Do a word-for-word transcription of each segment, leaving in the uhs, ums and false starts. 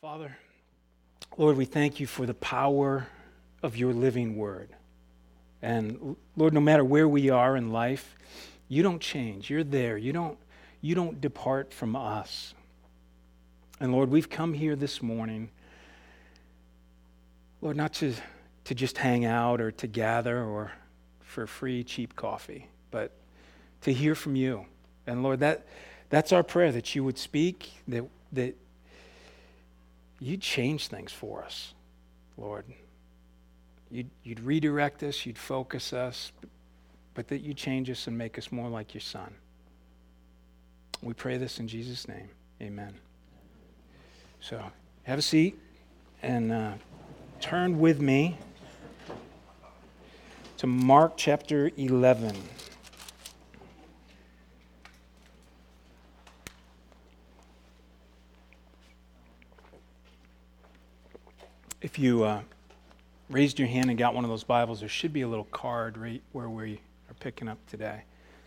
Father, Lord, we thank you for the power of your living word. And Lord, no matter where we are in life, you don't change. You're there. You don't, you don't depart from us. And Lord, we've come here this morning, Lord, not to, to just hang out or to gather or for free, cheap coffee, but to hear from you. And Lord, that that's our prayer, that you would speak, that that you'd change things for us, Lord. You'd, you'd redirect us, you'd focus us, but that you'd change us and make us more like your Son. We pray this in Jesus' name. Amen. So, have a seat and uh, turn with me to Mark chapter eleven. If you uh, raised your hand and got one of those Bibles, there should be a little card right where we are picking up today.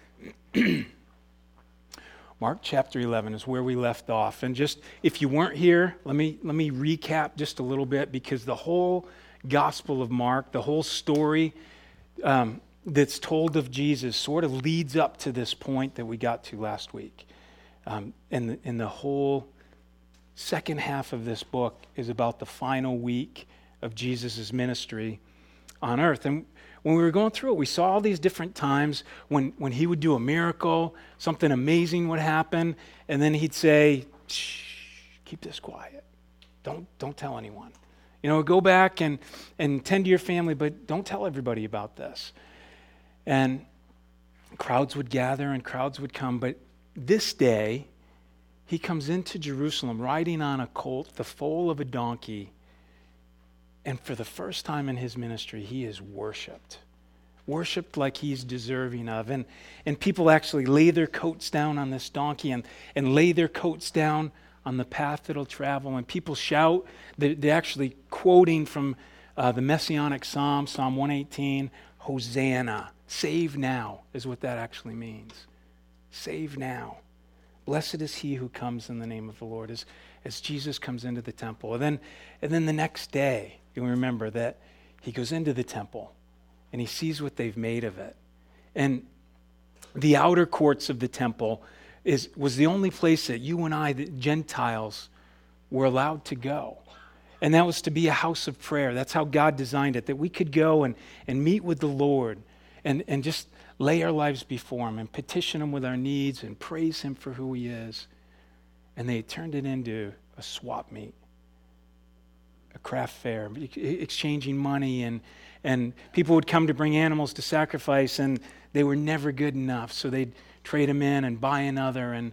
Mark chapter eleven is where we left off. And just, if you weren't here, let me let me recap just a little bit, because the whole Gospel of Mark, the whole story um, that's told of Jesus sort of leads up to this point that we got to last week. Um, and, the, and the whole second half of this book is about the final week of Jesus' ministry on earth. And when we were going through it, we saw all these different times when, when he would do a miracle, something amazing would happen, and then he'd say, shh, keep this quiet. Don't, don't tell anyone. You know, go back and, and tend to your family, but don't tell everybody about this. And crowds would gather and crowds would come, but this day, he comes into Jerusalem riding on a colt, the foal of a donkey, and for the first time in his ministry, he is worshipped. Worshipped like he's deserving of. And, and people actually lay their coats down on this donkey and, and lay their coats down on the path that'll travel. And people shout. They're, they're actually quoting from uh, the Messianic Psalm, Psalm one eighteen, Hosanna. Save now is what that actually means. Save now. Blessed is he who comes in the name of the Lord, as, as Jesus comes into the temple. And then, and then the next day, you remember that he goes into the temple and he sees what they've made of it. And the outer courts of the temple is was the only place that you and I, the Gentiles, were allowed to go. And that was to be a house of prayer. That's how God designed it, that we could go and, and meet with the Lord and, and just lay our lives before him and petition him with our needs and praise him for who he is. And they turned it into a swap meet, a craft fair, exchanging money, and and people would come to bring animals to sacrifice, and they were never good enough, so they'd trade them in and buy another. And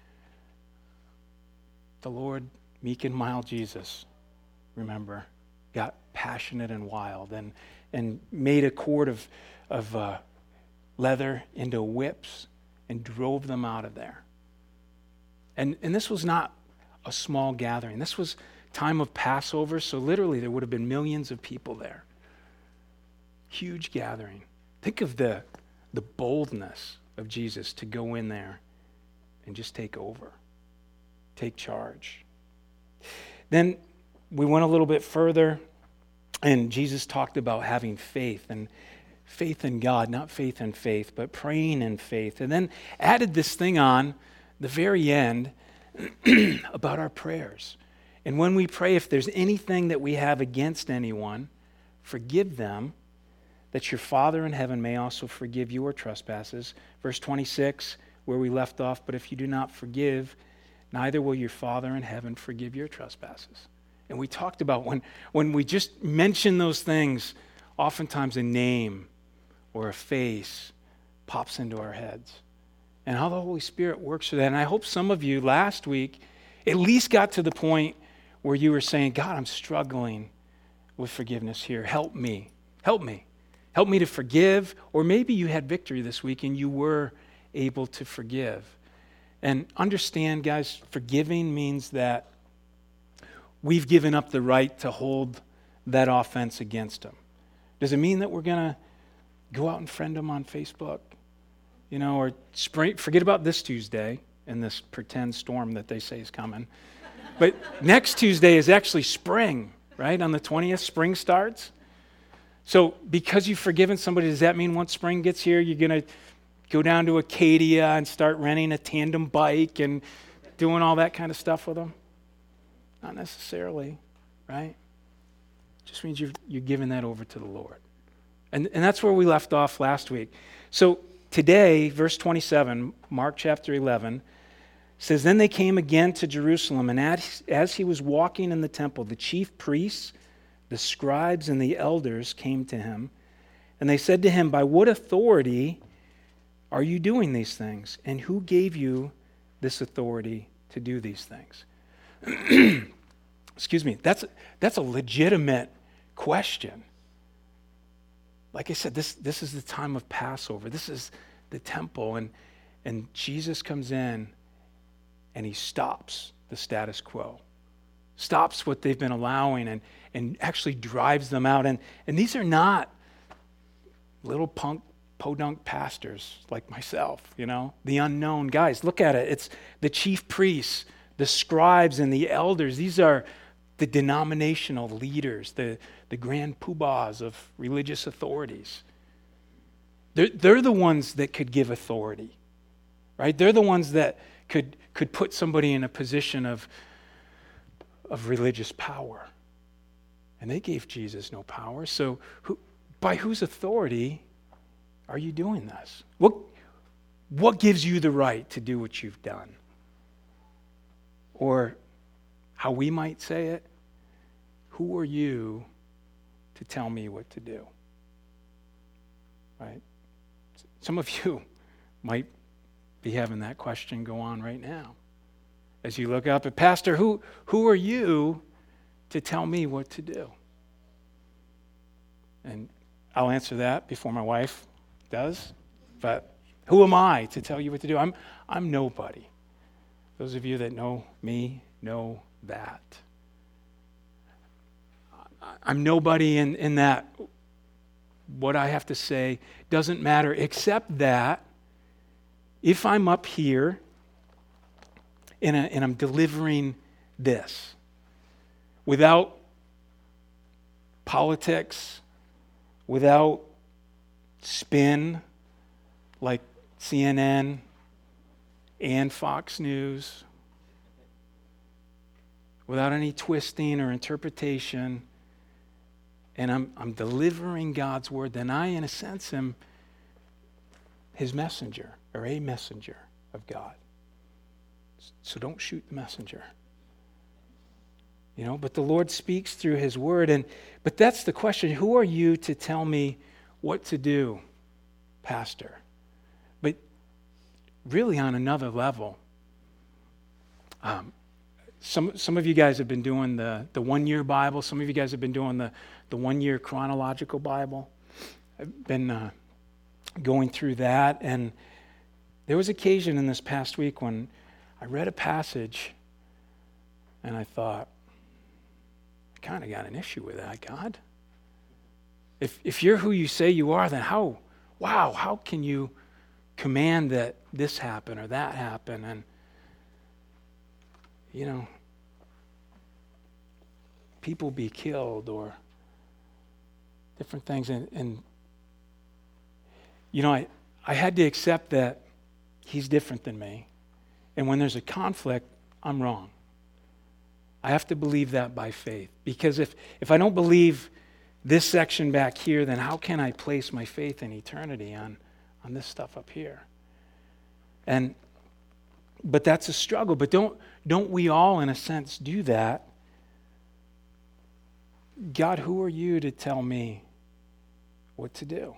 the Lord, meek and mild Jesus, remember, got passionate and wild and and made a cord of of uh, leather into whips and drove them out of there. And and this was not a small gathering. This was time of Passover, so literally there would have been millions of people there. Huge gathering. Think of the the boldness of Jesus to go in there and just take over, take charge. Then we went a little bit further, and Jesus talked about having faith, and faith in God, not faith in faith, but praying in faith. And then added this thing on the very end about our prayers. And when we pray, if there's anything that we have against anyone, forgive them, that your Father in heaven may also forgive your trespasses. Verse twenty-six, where we left off, but if you do not forgive, neither will your Father in heaven forgive your trespasses. And we talked about when, when we just mention those things, oftentimes a name or a face pops into our heads. And how the Holy Spirit works for that. And I hope some of you last week at least got to the point where you were saying, God, I'm struggling with forgiveness here. Help me. Help me. Help me to forgive. Or maybe you had victory this week and you were able to forgive. And understand, guys, forgiving means that we've given up the right to hold that offense against them. Does it mean that we're going to go out and friend them on Facebook? You know, or spray, forget about this Tuesday and this pretend storm that they say is coming. But next Tuesday is actually spring, right? On the twentieth, spring starts. So because you've forgiven somebody, does that mean once spring gets here, you're going to go down to Acadia and start renting a tandem bike and doing all that kind of stuff with them? Not necessarily, right? Just means you're, you're giving that over to the Lord. And, and that's where we left off last week. So today, verse twenty-seven, Mark chapter eleven, says, Then they came again to Jerusalem, and as, as he was walking in the temple, the chief priests, the scribes, and the elders came to him, and they said to him, By what authority are you doing these things? And who gave you this authority to do these things? Excuse me, that's, that's a legitimate question. Like I said, this, this is the time of Passover. This is the temple, and, and Jesus comes in and he stops the status quo, stops what they've been allowing, and, and actually drives them out. And, and these are not little punk, podunk pastors like myself, you know, the unknown guys. Look at it. It's the chief priests, the scribes, and the elders. These are the denominational leaders, the, the grand poobahs of religious authorities. They're, they're the ones that could give authority, right? They're the ones that could, could put somebody in a position of, of religious power. And they gave Jesus no power. So who, by whose authority are you doing this? What, what gives you the right to do what you've done? Or how we might say it, who are you to tell me what to do? Right? Some of you might be having that question go on right now. As you look up at, Pastor, who, who are you to tell me what to do? And I'll answer that before my wife does. But who am I to tell you what to do? I'm, I'm nobody. Those of you that know me know that. I'm nobody in, in that what I have to say doesn't matter, except that if I'm up here and, a, and I'm delivering this without politics, without spin like C N N and Fox News, without any twisting or interpretation, and I'm, I'm delivering God's word, then I, in a sense, am his messenger or a messenger of God. So don't shoot the messenger. You know, but the Lord speaks through his word. And but that's the question. Who are you to tell me what to do, Pastor? But really on another level, um, some some of you guys have been doing the, the one-year Bible. Some of you guys have been doing the, the one-year chronological Bible. I've been uh, going through that. And there was occasion in this past week when I read a passage and I thought, I kind of got an issue with that, God. If if you're who you say you are, then how, wow, how can you command that this happen or that happen? And, you know, people be killed or different things. And, and you know, I, I had to accept that he's different than me. And when there's a conflict, I'm wrong. I have to believe that by faith. Because if, if I don't believe this section back here, then how can I place my faith in eternity on, on this stuff up here? And but that's a struggle. But don't don't we all, in a sense, do that? God, who are you to tell me what to do?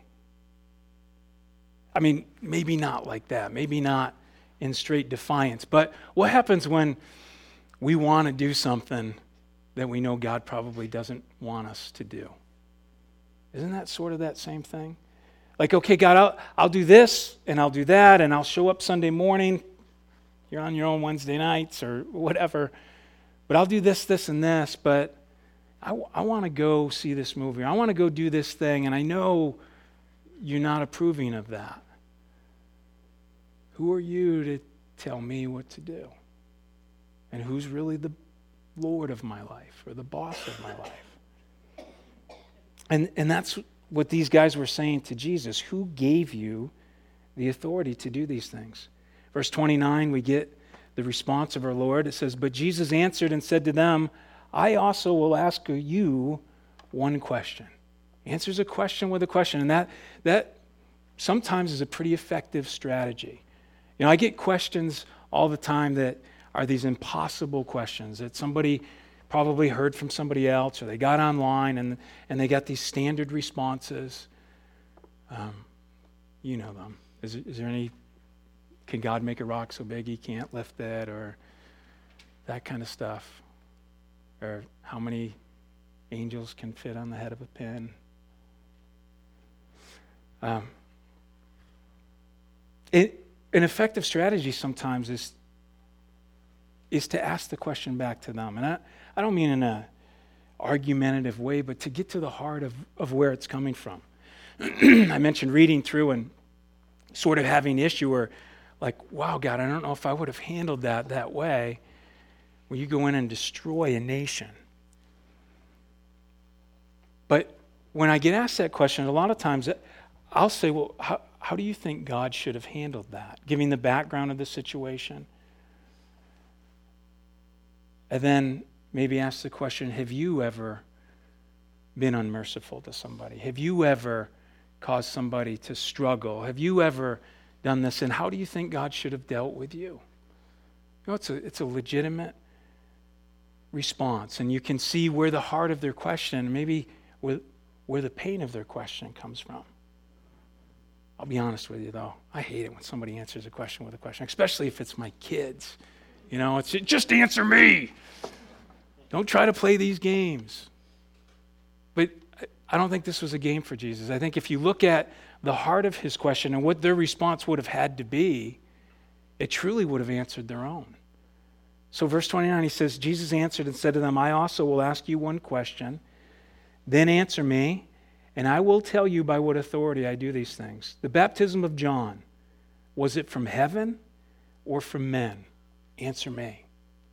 I mean, maybe not like that. Maybe not in straight defiance. But what happens when we want to do something that we know God probably doesn't want us to do? Isn't that sort of that same thing? Like, okay, God, I'll, I'll do this and I'll do that and I'll show up Sunday morning. You're on your own Wednesday nights or whatever. But I'll do this, this, and this. But I, I want to go see this movie. I want to go do this thing. And I know you're not approving of that. Who are you to tell me what to do? And who's really the Lord of my life or the boss of my life? And, and that's what these guys were saying to Jesus. Who gave you the authority to do these things? Verse twenty-nine, we get the response of our Lord. It says, but Jesus answered and said to them, I also will ask you one question. Answers a question with a question. And that, that sometimes is a pretty effective strategy. You know, I get questions all the time that are these impossible questions that somebody probably heard from somebody else, or they got online and, and they got these standard responses. Um, you know them. Is, is there any, can God make a rock so big he can't lift it, or that kind of stuff? Or how many angels can fit on the head of a pin? Um, it, an effective strategy sometimes is is to ask the question back to them. And I, I don't mean in an argumentative way, but to get to the heart of, of where it's coming from. I mentioned reading through and sort of having issue or like, wow, God, I don't know if I would have handled that that way, where you go in and destroy a nation. But when I get asked that question, a lot of times I'll say, well, how, how do you think God should have handled that? Giving the background of the situation. And then maybe ask the question, have you ever been unmerciful to somebody? Have you ever caused somebody to struggle? Have you ever done this? And how do you think God should have dealt with you? You know, it's a, it's a legitimate response. And you can see where the heart of their question, maybe where, where the pain of their question comes from. I'll be honest with you, though. I hate it when somebody answers a question with a question, especially if it's my kids. You know, it's just answer me. Don't try to play these games. But I don't think this was a game for Jesus. I think if you look at the heart of his question and what their response would have had to be, it truly would have answered their own. So verse twenty-nine, he says, Jesus answered and said to them, I also will ask you one question, then answer me, and I will tell you by what authority I do these things. The baptism of John, was it from heaven or from men? Answer me.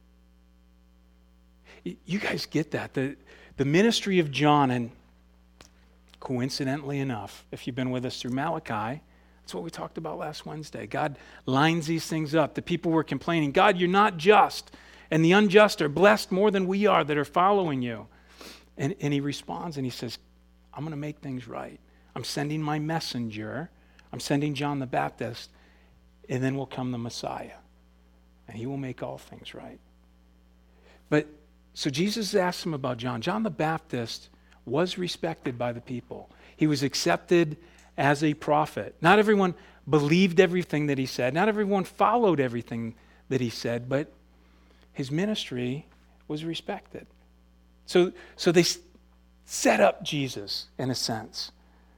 You guys get that. The, the ministry of John, and coincidentally enough, if you've been with us through Malachi, that's what we talked about last Wednesday. God lines these things up. The people were complaining, God, you're not just, and the unjust are blessed more than we are that are following you. And, and he responds and he says, I'm going to make things right. I'm sending my messenger. I'm sending John the Baptist, and then will come the Messiah. And he will make all things right. But, so Jesus asked him about John. John the Baptist was respected by the people. He was accepted as a prophet. Not everyone believed everything that he said. Not everyone followed everything that he said, but his ministry was respected. So, so they set up Jesus in a sense.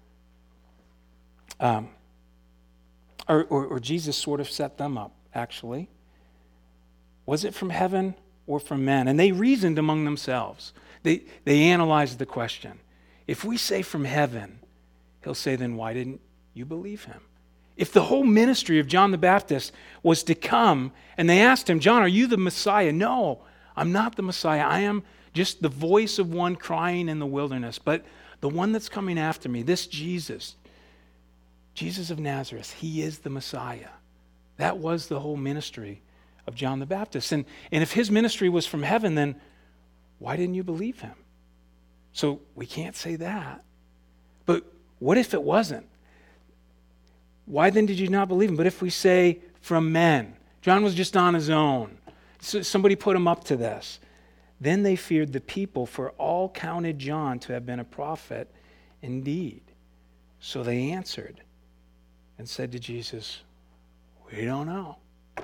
Um, or, or, or Jesus sort of set them up, actually. Was it from heaven or from men? And they reasoned among themselves. They, they analyzed the question. If we say from heaven, he'll say, then why didn't you believe him? If the whole ministry of John the Baptist was to come, and they asked him, John, are you the Messiah? No, I'm not the Messiah. I am just the voice of one crying in the wilderness. But the one that's coming after me, this Jesus, Jesus of Nazareth, he is the Messiah. That was the whole ministry of John the Baptist. And, and if his ministry was from heaven, then why didn't you believe him? So we can't say that. But what if it wasn't? Why then did you not believe him? But if we say from men, John was just on his own. So somebody put him up to this. Then they feared the people, for all counted John to have been a prophet indeed. So they answered and said to Jesus, we don't know.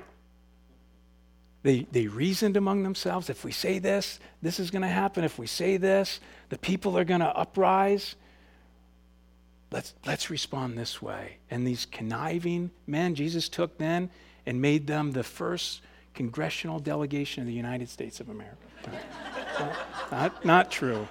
They, they reasoned among themselves, if we say this, this is going to happen. If we say this, the people are going to uprise. Let's, let's respond this way. And these conniving men, Jesus took then and made them the first congressional delegation of the United States of America. not, not, not true.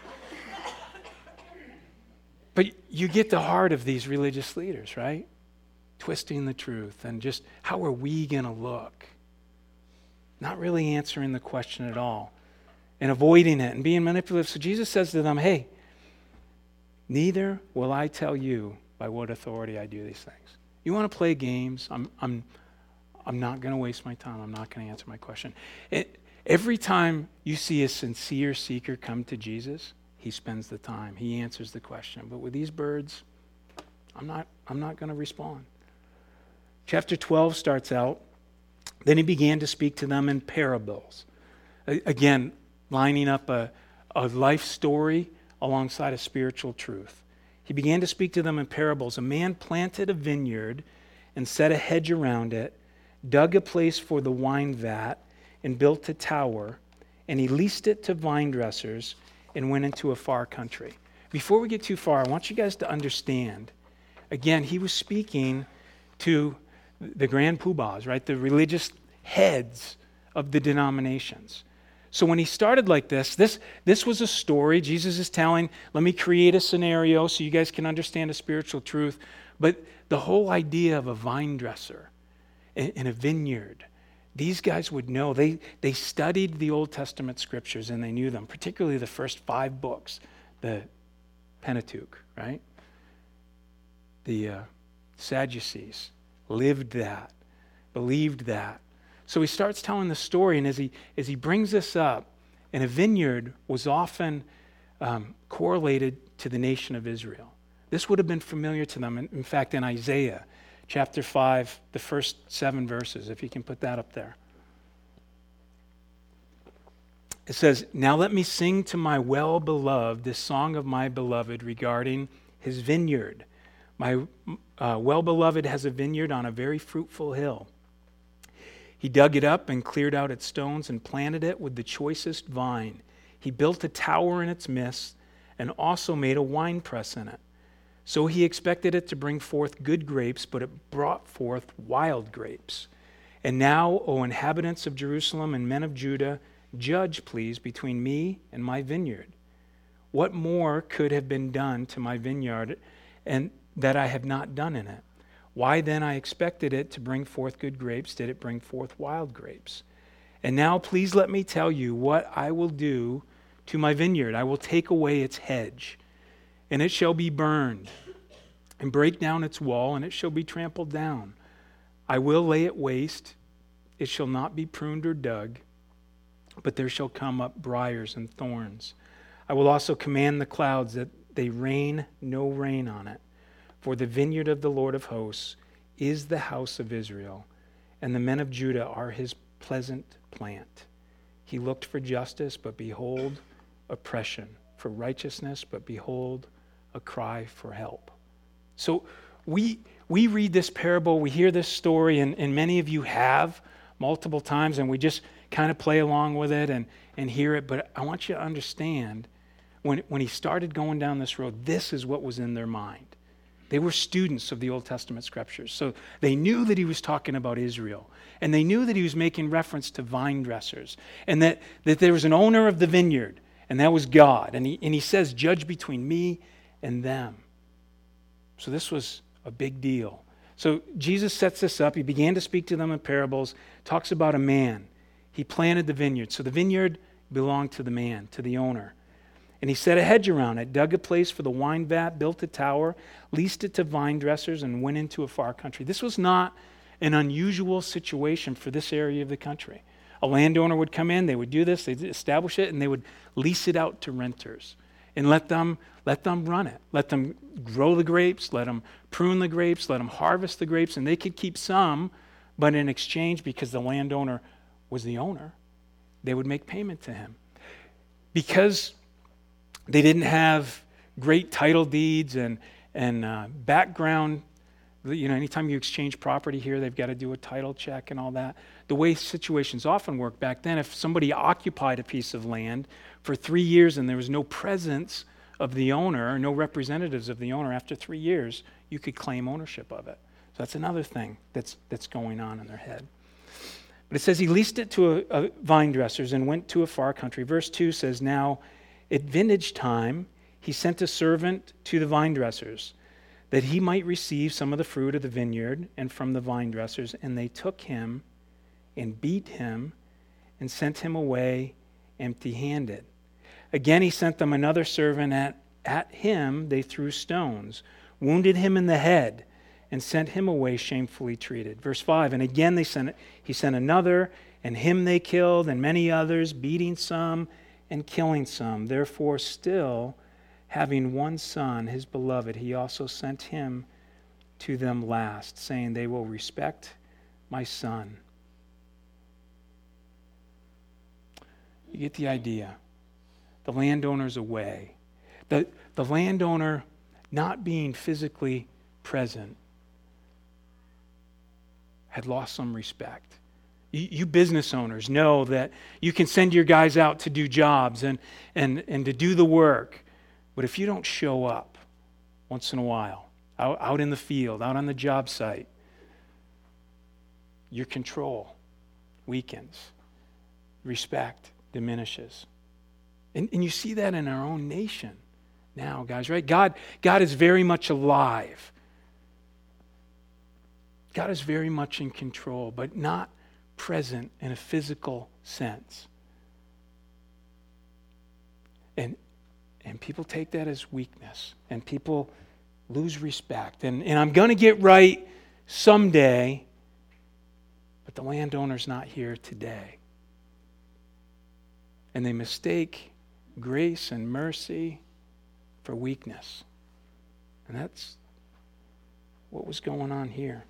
But you get the heart of these religious leaders, right? Twisting the truth and just how are we going to look? Not really answering the question at all. and avoiding it and being manipulative. So Jesus says to them, hey, neither will I tell you by what authority I do these things. You want to play games? I'm, I'm, I'm not going to waste my time. I'm not going to answer my question. It, every time you see a sincere seeker come to Jesus, he spends the time. He answers the question. But with these birds, I'm not, I'm not going to respond. Chapter twelve starts out, then he began to speak to them in parables. A- again, lining up a, a life story alongside a spiritual truth. He began to speak to them in parables. A man planted a vineyard and set a hedge around it, dug a place for the wine vat, and built a tower, and he leased it to vine dressers and went into a far country. Before we get too far, I want you guys to understand, again, he was speaking to the grand poobahs, right? The religious heads of the denominations. So when he started like this, this, this was a story. Jesus is telling, let me create a scenario so you guys can understand a spiritual truth. But the whole idea of a vine dresser in, in a vineyard, these guys would know. They, they studied the Old Testament scriptures and they knew them, particularly the first five books, the Pentateuch, right? The uh, Sadducees lived that, believed that. So he starts telling the story, and as he as he brings this up, and a vineyard was often um, correlated to the nation of Israel. This would have been familiar to them. In, in fact, in Isaiah chapter five, the first seven verses, if you can put that up there. It says, now let me sing to my well-beloved this song of my beloved regarding his vineyard. My uh, well-beloved has a vineyard on a very fruitful hill. He dug it up and cleared out its stones and planted it with the choicest vine. He built a tower in its midst and also made a winepress in it. So he expected it to bring forth good grapes, but it brought forth wild grapes. And now, O inhabitants of Jerusalem and men of Judah, judge, please, between me and my vineyard. What more could have been done to my vineyard and that I have not done in it? Why then I expected it to bring forth good grapes, did it bring forth wild grapes? And now please let me tell you what I will do to my vineyard. I will take away its hedge, and it shall be burned, and break down its wall, and it shall be trampled down. I will lay it waste, it shall not be pruned or dug, but there shall come up briars and thorns. I will also command the clouds that they rain no rain on it. For the vineyard of the Lord of hosts is the house of Israel, and the men of Judah are his pleasant plant. He looked for justice, but behold, oppression, for righteousness, but behold, a cry for help. So we we read this parable, we hear this story, and, and many of you have multiple times, and we just kind of play along with it and, and hear it. But I want you to understand, when, when he started going down this road, this is what was in their mind. They were students of the Old Testament scriptures. So they knew that he was talking about Israel. And they knew that he was making reference to vine dressers. And that, that there was an owner of the vineyard. And that was God. And he, and he says, judge between me and them. So this was a big deal. So Jesus sets this up. He began to speak to them in parables. Talks about a man. He planted the vineyard. So the vineyard belonged to the man, to the owner. And he set a hedge around it, dug a place for the wine vat, built a tower, leased it to vine dressers, and went into a far country. This was not an unusual situation for this area of the country. A landowner would come in, they would do this, they'd establish it, and they would lease it out to renters and let them, let them run it. Let them grow the grapes, let them prune the grapes, let them harvest the grapes, and they could keep some, but in exchange, because the landowner was the owner, they would make payment to him. Because they didn't have great title deeds and, and uh, background. You know, anytime you exchange property here, they've got to do a title check and all that. The way situations often worked back then, if somebody occupied a piece of land for three years and there was no presence of the owner, or no representatives of the owner after three years, you could claim ownership of it. So that's another thing that's that's going on in their head. But it says he leased it to a, a vine dressers and went to a far country. Verse two says, now at vintage time, he sent a servant to the vine dressers that he might receive some of the fruit of the vineyard and from the vine dressers. And they took him and beat him and sent him away empty-handed. Again, he sent them another servant. At, at him they threw stones, wounded him in the head, and sent him away shamefully treated. Verse five, and again they sent, he sent another, and him they killed, and many others, beating some and killing some. Therefore, still having one son, his beloved, he also sent him to them last, saying, they will respect my son. You get the idea. The landowner's away. The, the landowner not being physically present had lost some respect. You, you business owners know that you can send your guys out to do jobs and, and, and to do the work, but if you don't show up once in a while, out, out in the field, out on the job site, your control weakens, respect diminishes. And, and you see that in our own nation now, guys, right? God, God is very much alive. God is very much in control, but not present in a physical sense. And, and people take that as weakness, and people lose respect. And, and I'm going to get right someday, but the landowner's not here today. And they mistake grace and mercy for weakness. And that's what was going on here.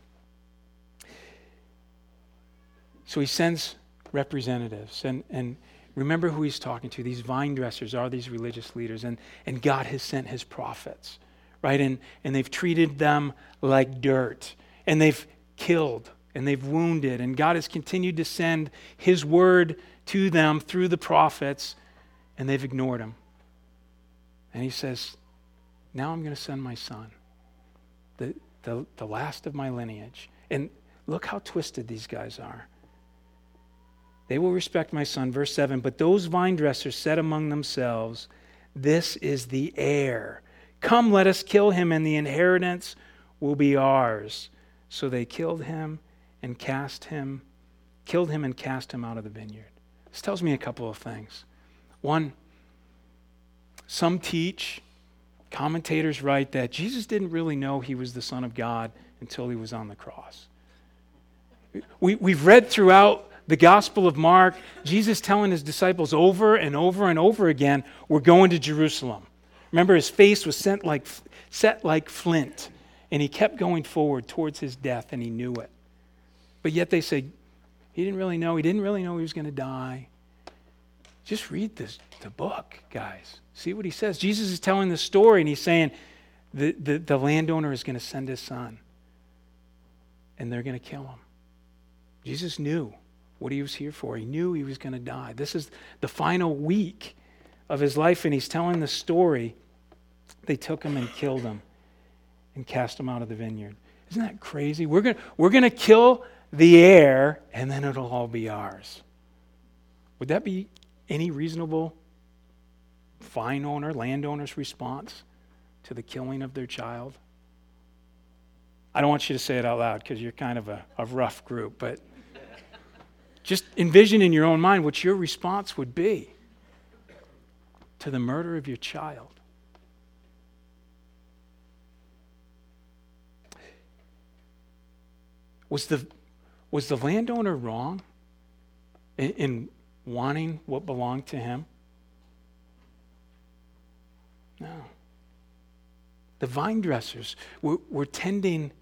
So he sends representatives. And, and remember who he's talking to. These vine dressers are these religious leaders. And, and God has sent his prophets, right? And, and they've treated them like dirt. And they've killed and they've wounded. And God has continued to send his word to them through the prophets. And they've ignored him. And he says, now I'm going to send my son, the, the, the last of my lineage. And look how twisted these guys are. They will respect my son. Verse seven, but those vine dressers said among themselves, this is the heir. Come, let us kill him, and the inheritance will be ours. So they killed him and cast him, killed him and cast him out of the vineyard. This tells me a couple of things. One, some teach, commentators write that Jesus didn't really know he was the Son of God until he was on the cross. We, we've read throughout the Gospel of Mark, Jesus telling his disciples over and over and over again, we're going to Jerusalem. Remember, his face was set like, set like flint, and he kept going forward towards his death, and he knew it. But yet they say, he didn't really know. He didn't really know he was going to die. Just read this, the book, guys. See what he says. Jesus is telling the story, and he's saying the, the, the landowner is going to send his son, and they're going to kill him. Jesus knew what he was here for. He knew he was going to die. This is the final week of his life, and he's telling the story. They took him and killed him and cast him out of the vineyard. Isn't that crazy? We're going we're going to kill the heir, and then it'll all be ours. Would that be any reasonable vine owner, landowner's response to the killing of their child? I don't want you to say it out loud because you're kind of a, a rough group, but just envision in your own mind what your response would be to the murder of your child. Was the, was the landowner wrong in, in wanting what belonged to him? No. The vine dressers were, were tending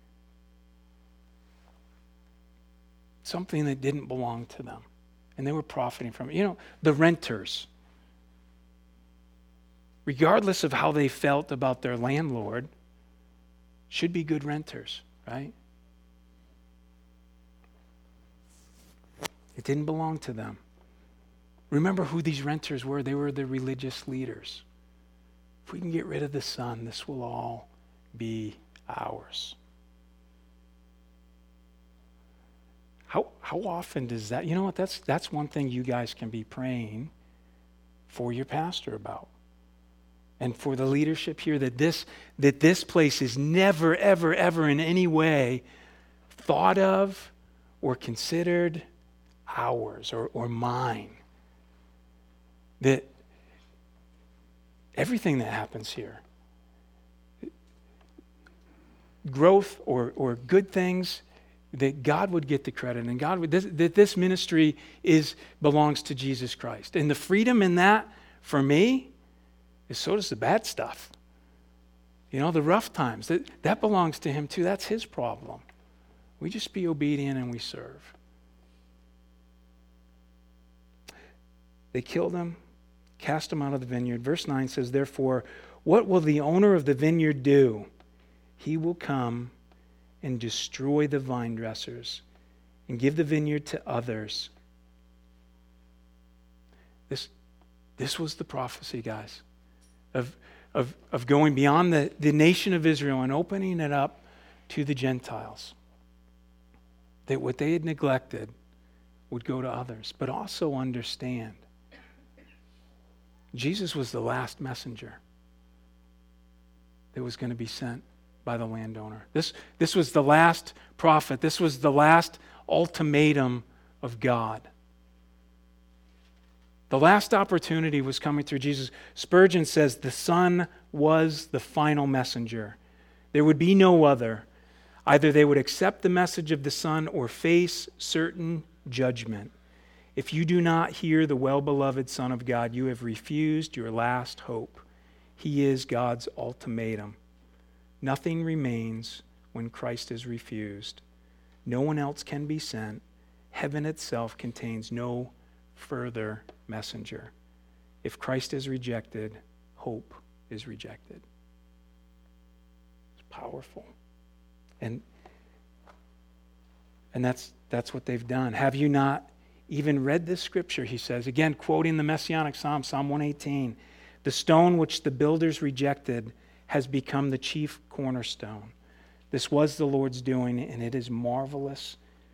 something that didn't belong to them, and they were profiting from it. You know, the renters, regardless of how they felt about their landlord, should be good renters, right? It didn't belong to them. Remember who these renters were. They were the religious leaders. If we can get rid of the son, this will all be ours. How how often does that, you know what, that's that's one thing you guys can be praying for your pastor about. And for the leadership here, that this that this place is never, ever, ever in any way thought of or considered ours or, or mine. that everything that happens here, growth or, or good things, that God would get the credit, and God would, this, that this ministry is belongs to Jesus Christ. And the freedom in that, for me, is so does the bad stuff. You know, the rough times, that, that belongs to him too. That's his problem. We just be obedient and we serve. They killed him, cast him out of the vineyard. Verse nine says, therefore, what will the owner of the vineyard do? He will come and destroy the vine dressers and give the vineyard to others. This, this was the prophecy, guys, of, of, of going beyond the, the nation of Israel and opening it up to the Gentiles. That what they had neglected would go to others. But also understand, Jesus was the last messenger that was going to be sent by the landowner. This, this was the last prophet. This was the last ultimatum of God. The last opportunity was coming through Jesus. Spurgeon says the Son was the final messenger. There would be no other. Either they would accept the message of the Son or face certain judgment. If you do not hear the well-beloved Son of God, you have refused your last hope. He is God's ultimatum. Nothing remains when Christ is refused. No one else can be sent. Heaven itself contains no further messenger. If Christ is rejected, hope is rejected. It's powerful. And, and that's, that's what they've done. Have you not even read this scripture, he says, again, quoting the Messianic Psalm, Psalm one eighteen, the stone which the builders rejected has become the chief cornerstone. This was the Lord's doing, and it is marvelous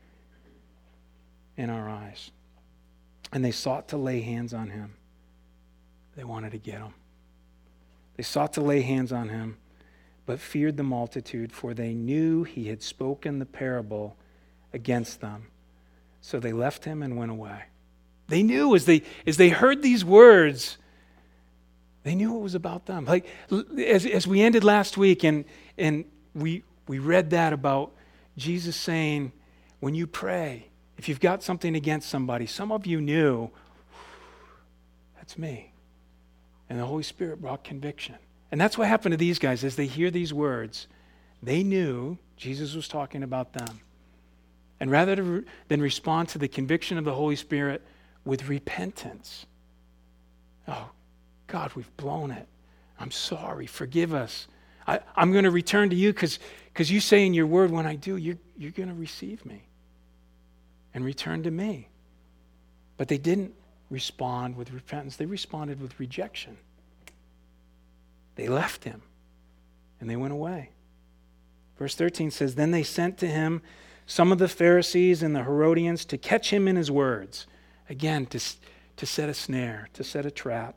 in our eyes. And they sought to lay hands on him. They wanted to get him. They sought to lay hands on him, but feared the multitude, for they knew he had spoken the parable against them. So they left him and went away. They knew as they as they heard these words, they knew it was about them. Like as as we ended last week, and and we we read that about Jesus saying, when you pray, if you've got something against somebody, some of you knew, that's me. And the Holy Spirit brought conviction. And that's what happened to these guys. As they hear these words, they knew Jesus was talking about them. And rather than respond to the conviction of the Holy Spirit with repentance, oh, God, we've blown it. I'm sorry. Forgive us. I, I'm going to return to you because because you say in your word, when I do, you're, you're going to receive me and return to me. But they didn't respond with repentance. They responded with rejection. They left him and they went away. Verse thirteen says, then they sent to him some of the Pharisees and the Herodians to catch him in his words. Again, to, to set a snare, to set a trap.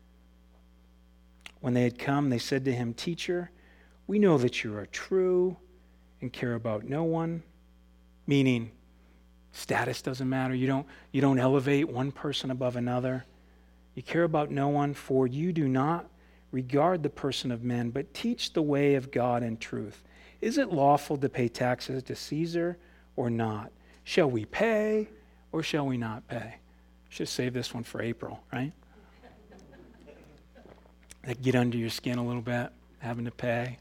When they had come, they said to him, Teacher, we know that you are true and care about no one. Meaning, status doesn't matter. You don't, you don't elevate one person above another. You care about no one, for you do not regard the person of men, but teach the way of God in truth. Is it lawful to pay taxes to Caesar or not? Shall we pay or shall we not pay? Should save this one for April, right? That get under your skin a little bit, having to pay.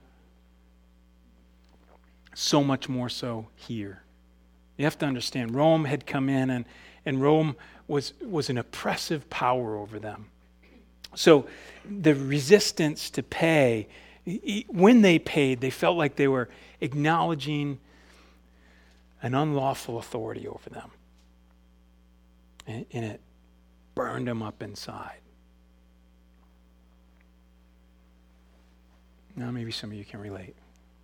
So much more so here. You have to understand, Rome had come in, and, and Rome was, was an oppressive power over them. So the resistance to pay, when they paid, they felt like they were acknowledging an unlawful authority over them. And, and it burned them up inside. Now maybe some of you can relate.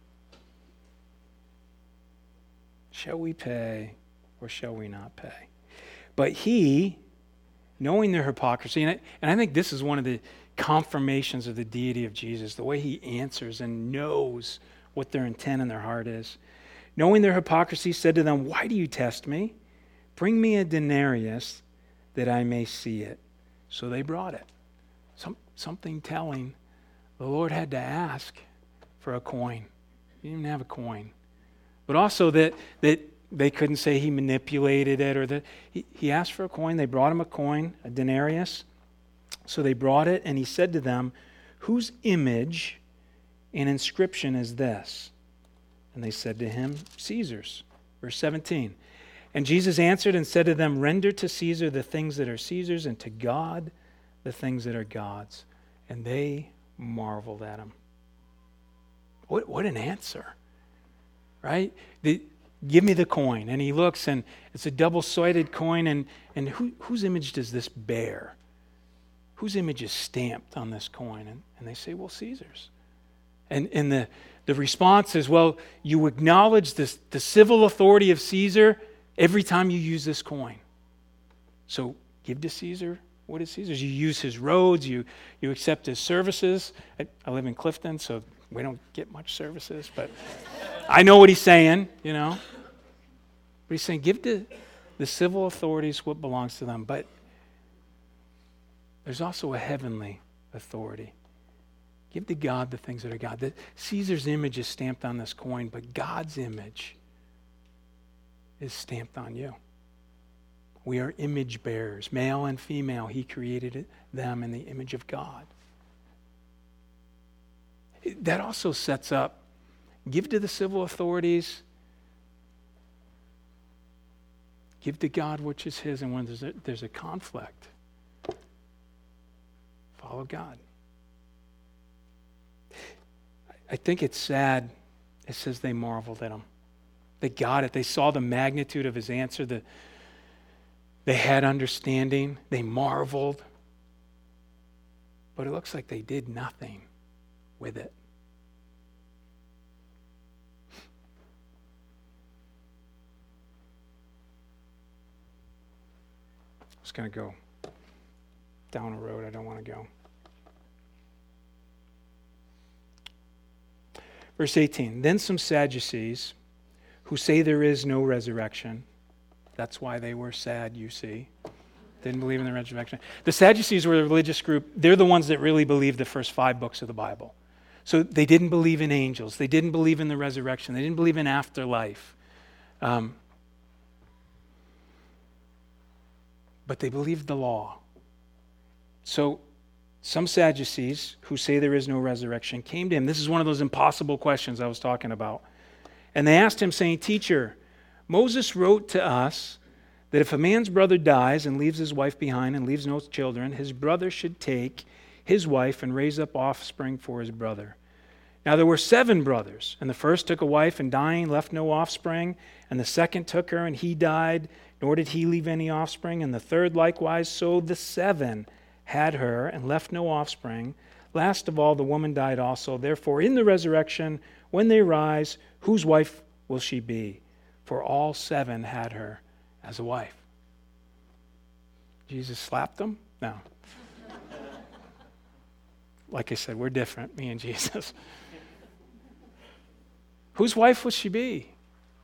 Shall we pay or shall we not pay? But he, knowing their hypocrisy, and I, and I think this is one of the confirmations of the deity of Jesus, the way he answers and knows what their intent in their heart is. Knowing their hypocrisy, said to them, why do you test me? Bring me a denarius that I may see it. So they brought it. Some, something telling the Lord had to ask for a coin. He didn't even have a coin. But also that, that they couldn't say he manipulated it or that he, he asked for a coin. They brought him a coin, a denarius. So they brought it, and he said to them, "Whose image and inscription is this?" And they said to him, "Caesar's." Verse seventeen. And Jesus answered and said to them, "Render to Caesar the things that are Caesar's, and to God the things that are God's." And they marveled at him. What, what an answer, right? The, give me the coin. And he looks, and it's a double-sided coin, and, and who, whose image does this bear? Whose image is stamped on this coin? And, and they say, well, Caesar's. And, and the, the response is, well, you acknowledge this, the civil authority of Caesar every time you use this coin. So give to Caesar what is Caesar's. You use his roads, you, you accept his services. I, I live in Clifton, so we don't get much services, but I know what he's saying, you know. But he's saying, give to the civil authorities what belongs to them. But there's also a heavenly authority. Give to God the things that are God. The, Caesar's image is stamped on this coin, but God's image is stamped on you. We are image bearers, male and female. He created them in the image of God. That also sets up, give to the civil authorities, give to God which is his, and when there's a, there's a conflict, follow God. I think it's sad. It says they marveled at him. They got it. They saw the magnitude of his answer. The, they had understanding. They marveled. But it looks like they did nothing with it. I'm just going to go down a road I don't want to go. Verse eighteen, then some Sadducees who say there is no resurrection. That's why they were sad, you see. Didn't believe in the resurrection. The Sadducees were a religious group. They're the ones that really believed the first five books of the Bible. So they didn't believe in angels. They didn't believe in the resurrection. They didn't believe in afterlife. Um, but they believed the law. So some Sadducees who say there is no resurrection came to him. This is one of those impossible questions I was talking about. And they asked him, saying, "Teacher, Moses wrote to us that if a man's brother dies and leaves his wife behind and leaves no children, his brother should take his wife and raise up offspring for his brother. Now there were seven brothers, and the first took a wife and dying left no offspring, and the second took her and he died, nor did he leave any offspring, and the third likewise. So the seven had her and left no offspring. Last of all, the woman died also. Therefore, in the resurrection, when they rise, whose wife will she be? For all seven had her as a wife." Jesus slapped them? No. Like I said, we're different, me and Jesus. Whose wife will she be?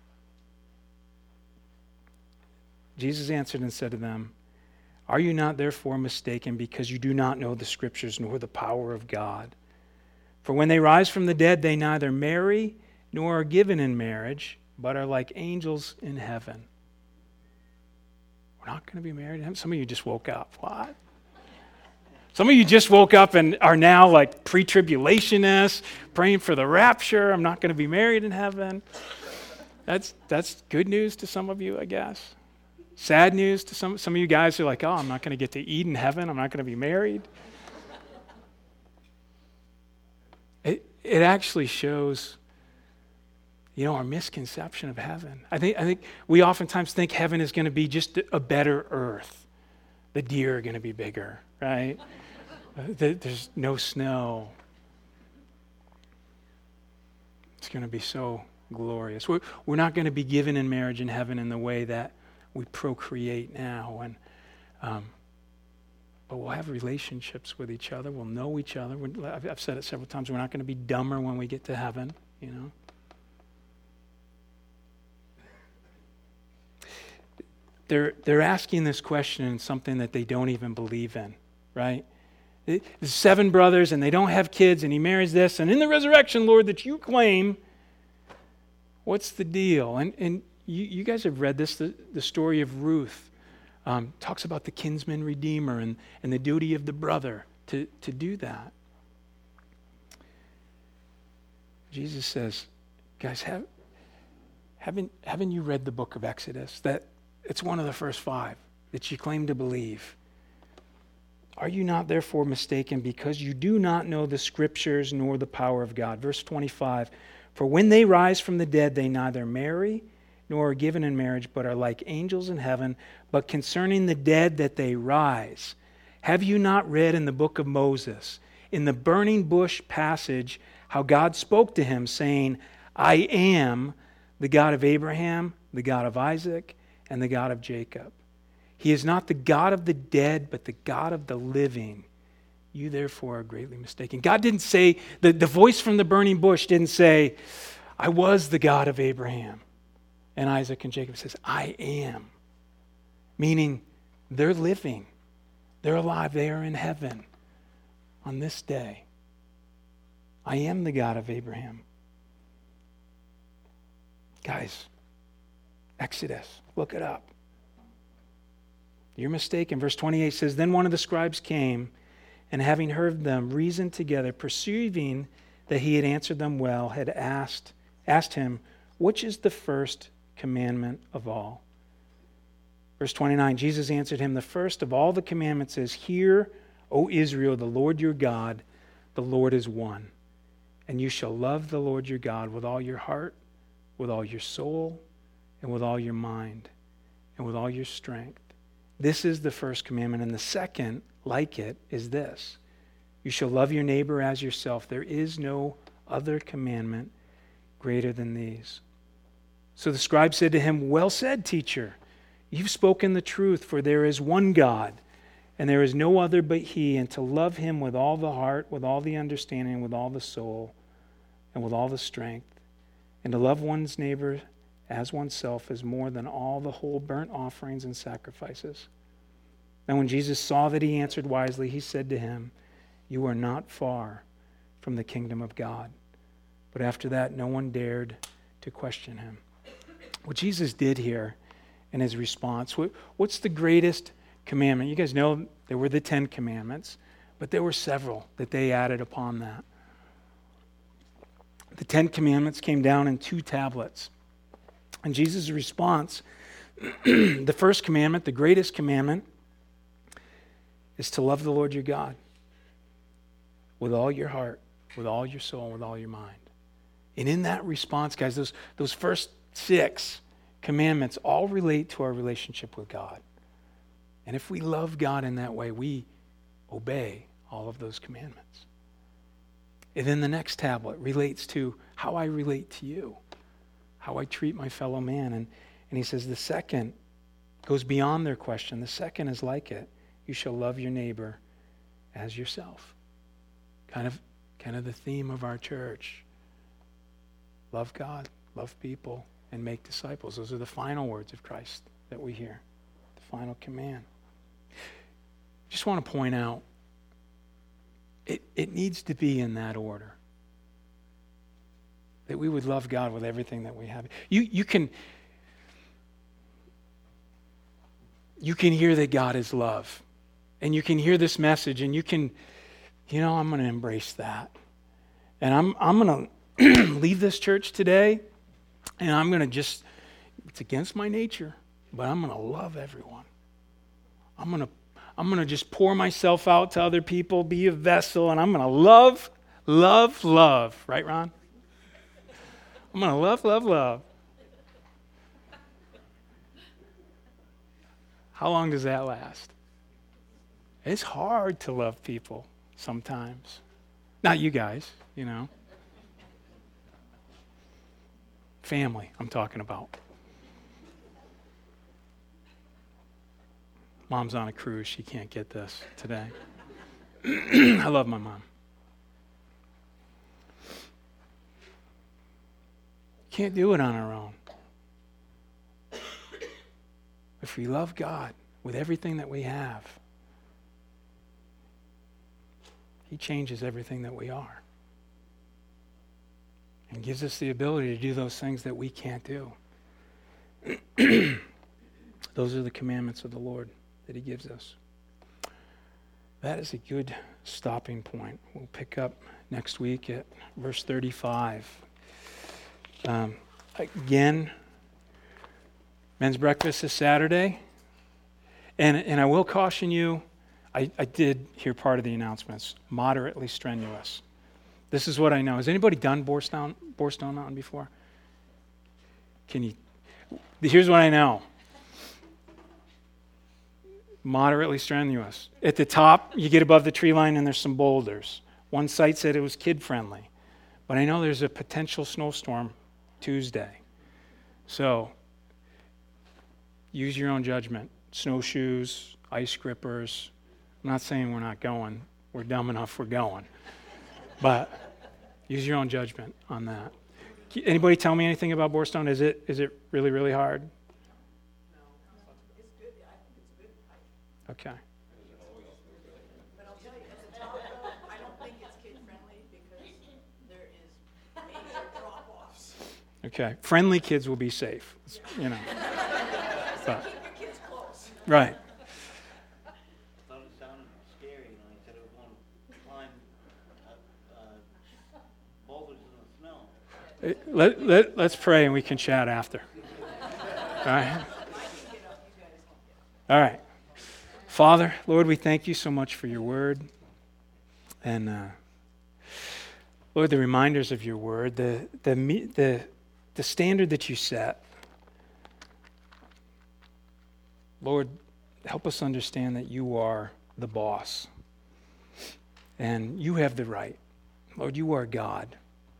Jesus answered and said to them, "Are you not therefore mistaken, because you do not know the Scriptures nor the power of God? For when they rise from the dead, they neither marry nor are given in marriage, but are like angels in heaven." We're not going to be married in heaven? Some of you just woke up. What? Some of you just woke up and are now like pre-tribulationists, praying for the rapture. I'm not going to be married in heaven. That's that's good news to some of you, I guess. Sad news to some, some of you guys who are like, oh, I'm not going to get to eat in heaven. I'm not going to be married. It it actually shows, you know, our misconception of heaven. I think I think we oftentimes think heaven is going to be just a better earth. The deer are going to be bigger, right? There's no snow. It's going to be so glorious. We're, we're not going to be given in marriage in heaven in the way that we procreate now. And um, but we'll have relationships with each other. We'll know each other. We're, I've, I've said it several times. We're not going to be dumber when we get to heaven, you know. They're, they're asking this question in something that they don't even believe in. right? There's seven brothers and they don't have kids, and he marries this. And in the resurrection, Lord, that you claim, what's the deal? And and you, you guys have read this, the, the story of Ruth. Um, talks about the kinsman redeemer and, and the duty of the brother to, to do that. Jesus says, guys, have, haven't, haven't you read the book of Exodus? That it's one of the first five that you claim to believe. Are you not therefore mistaken because you do not know the scriptures nor the power of God? Verse twenty-five, for when they rise from the dead, they neither marry nor are given in marriage, but are like angels in heaven. But concerning the dead that they rise, have you not read in the book of Moses, in the burning bush passage, how God spoke to him, saying, I am the God of Abraham, the God of Isaac, and the God of Jacob. He is not the God of the dead, but the God of the living. You therefore are greatly mistaken. God didn't say, the, the voice from the burning bush didn't say, I was the God of Abraham and Isaac and Jacob. It says, I am. Meaning they're living. They're alive. They are in heaven on this day. I am the God of Abraham. Guys, Exodus, look it up. You're mistaken. Verse twenty-eight says, then one of the scribes came, and having heard them reason together, perceiving that he had answered them well, had asked, asked him, which is the first commandment of all? Verse twenty-nine, Jesus answered him, the first of all the commandments is, hear, O Israel, the Lord your God, the Lord is one. And you shall love the Lord your God with all your heart, with all your soul, and with all your mind, and with all your strength. This is the first commandment. And the second, like it, is this. You shall love your neighbor as yourself. There is no other commandment greater than these. So the scribe said to him, well said, teacher. You've spoken the truth, for there is one God, and there is no other but he, and to love him with all the heart, with all the understanding, with all the soul, and with all the strength, and to love one's neighbor as oneself is more than all the whole burnt offerings and sacrifices. Now when Jesus saw that he answered wisely, he said to him, you are not far from the kingdom of God. But after that, no one dared to question him. What Jesus did here in his response, what's the greatest commandment? You guys know there were the Ten Commandments, but there were several that they added upon that. The Ten Commandments came down in two tablets. And Jesus' response, the first commandment, the greatest commandment, is to love the Lord your God with all your heart, with all your soul, and with all your mind. And in that response, guys, those, those first six commandments all relate to our relationship with God. And if we love God in that way, we obey all of those commandments. And then the next tablet relates to how I relate to you, how I treat my fellow man. And, and he says the second goes beyond their question. The second is like it. You shall love your neighbor as yourself. Kind of, kind of the theme of our church. Love God, love people, and make disciples. Those are the final words of Christ that we hear. The final command. Just want to point out, it, it needs to be in that order. That we would love God with everything that we have. You, you can, you can hear that God is love. And you can hear this message and you can, you know, I'm going to embrace that. And I'm, I'm going to leave this church today and I'm going to just, it's against my nature, but I'm going to love everyone. I'm going to, I'm going to just pour myself out to other people, be a vessel, and I'm going to love, love, love. Right, Ron? I'm going to love, love, love. How long does that last? It's hard to love people sometimes. Not you guys, you know. Family, I'm talking about. Mom's on a cruise. She can't get this today. I love my mom. Can't do it on our own. If we love God with everything that we have, He changes everything that we are and gives us the ability to do those things that we can't do. Those are the commandments of the Lord that he gives us. That is a good stopping point. We'll pick up next week at verse thirty-five. Um, again, men's breakfast is Saturday. And, and I will caution you, I, I did hear part of the announcements, moderately strenuous. This is what I know. Has anybody done Boarstone, Boarstone Mountain before? Can you, here's what I know. Moderately strenuous. At the top, you get above the tree line and there's some boulders. One site said it was kid-friendly. But I know there's a potential snowstorm Tuesday. So, use your own judgment. Snowshoes, ice grippers. I'm not saying we're not going. We're dumb enough we're going. But use your own judgment on that. Anybody tell me anything about Boarstone? Is it is it really, really hard? No. It's good. I think it's good hike. Okay. But I'll tell you, at the top, though, I don't think it's kid-friendly because there is major drop-offs. Okay. Friendly kids will be safe. You know. So But, keep your kids close. right. I thought it sounded scary when he said it was going to climb uh, uh, boulders in the snow. Let, let, let's pray and we can chat after. All right. I can get up, you guys can get up. All right. Father, Lord, we thank you so much for your word. And uh, Lord, the reminders of your word, the, the, the, the standard that you set. Lord, help us understand that you are the boss. And you have the right. Lord, you are God.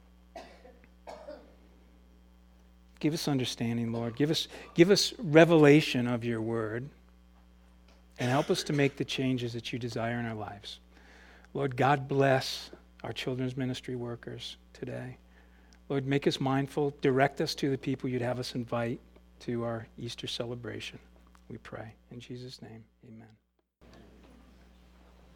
Give us understanding, Lord. Give us, give us revelation of your word. And help us to make the changes that you desire in our lives. Lord, God bless our children's ministry workers today. Lord, make us mindful. Direct us to the people you'd have us invite to our Easter celebration. We pray. In Jesus' name, amen.